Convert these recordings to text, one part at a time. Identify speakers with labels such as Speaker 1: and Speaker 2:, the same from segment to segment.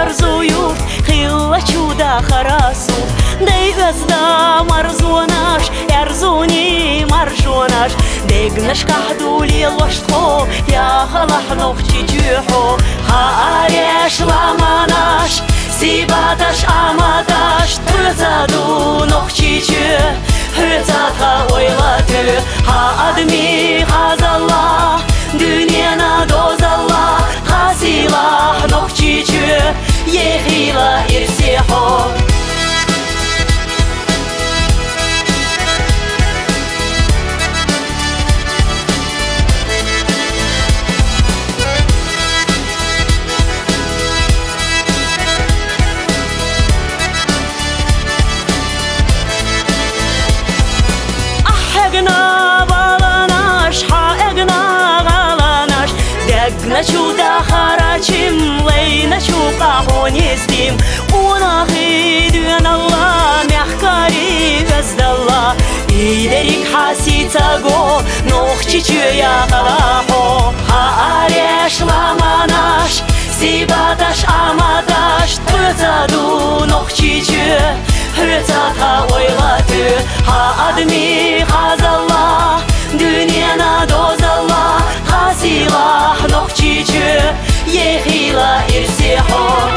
Speaker 1: арзуют, хилла чуда харасу. Дей өзда марзунаш, эрзуни маржунаш. Дегнаш кахдули лоштхо, я халахнох чичухо. Хаареш ламанаш, сибаташ аматаш. Тузаду нох чичу, хызатха ойлату. Хаадми хазалла, дюнена дозалла. Хасила нох чичу, ехила ирсихо. Чуда харачим, лейна чука хонестим. Унахи дюналла, мягкари газдалла. Идерик хасицаго, нох чичуя калахо. Хаареш ламанаш, сибаташ аматаш. Тузаду нох чичу, хызатха ойлату. Хаадми хазалла, дюнена дозалла. Хасила нох чичу, ехила ирсихо.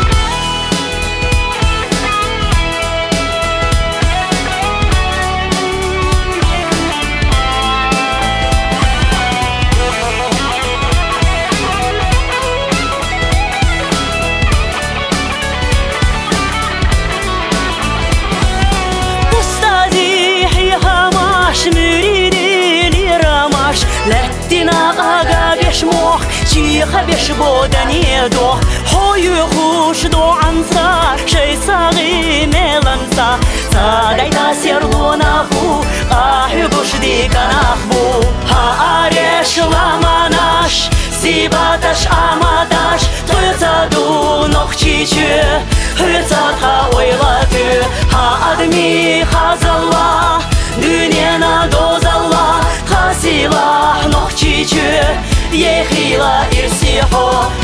Speaker 1: Устази хихамаш, мюриди лирамаш. Леттина ага беш мох, чиха беш бода не дох. Хою хуш до анса, шей саги меланса. Садайда серлунаху, ахю гушди канахбу. Хаареш ламанаш, сибаташ аматаш. Тузаду нох чичу, хызатха ойлату. Хаадми хазалла, дюнена дозалла. Хасила нох чичу, ехила ирсихо.